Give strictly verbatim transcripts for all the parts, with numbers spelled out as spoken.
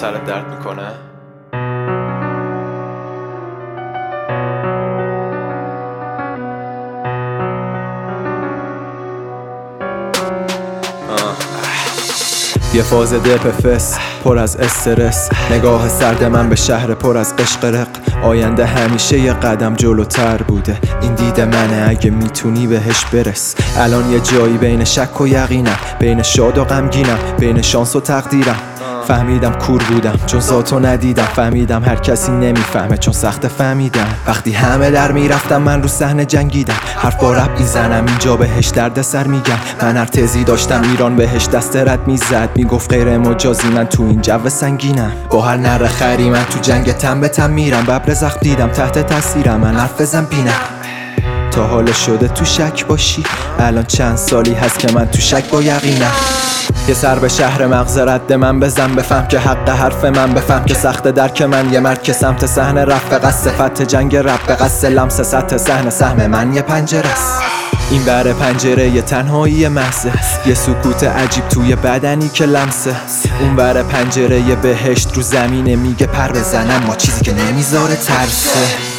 سرت درد میکنه؟ یه فاز دپفس پر از استرس، نگاه سرد من به شهر پر از عشق رق. آینده همیشه یه قدم جلوتر بوده، این دید منه اگه میتونی بهش برس. الان یه جایی بین شک و یقینم، بین شاد و غمگینم، بین شانس و تقدیرم. فهمیدم کور بودم چون ذاتو ندیدم، فهمیدم هر کسی نمیفهمه چون سخت فهمیدم. وقتی همه در میرفتم من رو صحنه جنگیدم، حرف با رپ میزنم اینجا بهش درد سر میگم. من هر تزی داشتم ایران بهش دست رد میزد، میگفت غیر مجازی من تو این جو سنگینم. با هر نره خری من تو جنگ تن به تن میرم، ببر زخم دیدم تحت تاثیرم من حرف بزن بینم. تا حال شده تو شک باشی، الان چند سالی هست که من تو شک با یقینم. یه سر به شهر مغز رد من بزن، بفهم که حق حرف من، بفهم که سخت درک من. یه مرد که سمت صحنه رفت به قصد فتح جنگ رفت، به قصد لمس سطح صحنه. سهم من یه پنجره است، این بره پنجره یه تنهایی محضه، یه سکوت عجیب توی بدنی که لمسه. اون بره پنجره یه بهشت رو زمینه، میگه پر بزنم ما چیزی که نمیذاره ترسه.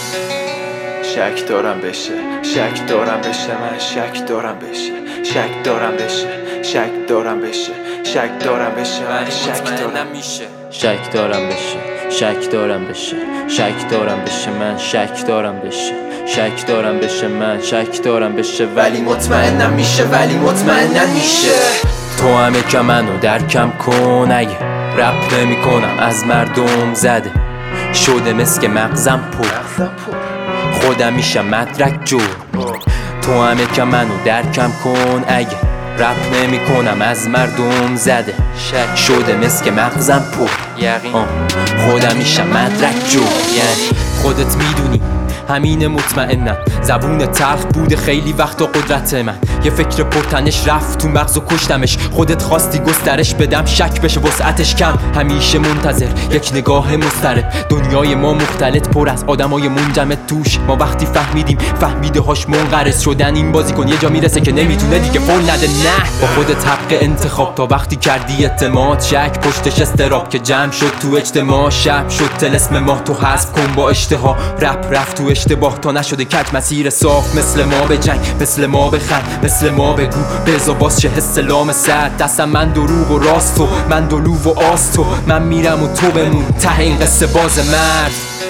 شک دارم بشه، شک دارم بشه، من شک دارم بشه، شک دارم بشه، شک دارم بشه، شک دارم بشه، من شک دارم میشه. شک دارم بشه، شک دارم بشه، شک دارم بشه، من شک دارم بشه، شک دارم بشه، من شک دارم بشه، ولی مطمئنم میشه، ولی مطمئنم میشه. تو همه که منو درکم کن، اگه رپ نمی کنم از مردم زده شده مسک مغزم پر، خودم میشم مدرک جور. تو همه که منو درکم کن، اگه رپ نمی کنم از مردم زده شک شده مسک مغزم پر، یقین خودم میشم مدرک جور. یعنی خودت میدونی همین مطمئنم، زبون تلخ بوده خیلی وقت و قدرت من. یه فکر پرتنش رفت تو مغز و کشتمش، خودت خواستی گسترش بدم شک بشه وسعتش کم. همیشه منتظر یک نگاه مضطرب، دنیای ما مختلط پر از آدمای منجمد توش. ما وقتی فهمیدیم فهمیده هاش منقرض شدن، این بازی کن یه جا میرسه که نمیتونه دیگه فول نده. نه با خودت حق انتخاب، تا وقتی کردی اعتماد شک پشتش استراب که جمع شد تو اجتماع. شب شد طلسم ماه تو حذف کن با اشتها، رپ رفت تو اشتباه تا نشده کج مسیر صاف. مثل ما به جنگ، مثل ما بخند، مثل ما بگو بزا باز چه حس لام سرد. دستم من دروغ و راست تو، من دلو و آس تو، من میرم و تو بمون ته این قصه باز مرد.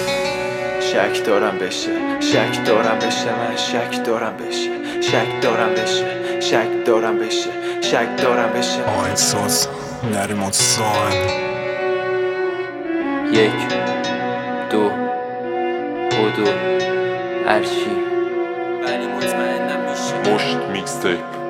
شک دارم بشه، شک دارم بشه، من شک دارم بشه، شک دارم بشه، شک دارم بشه، شک دارم بشه. آهنگساز نریمان ساین. یک دو بدو هرچی، ولی مطمئنم میشه. مشت میکستیپ.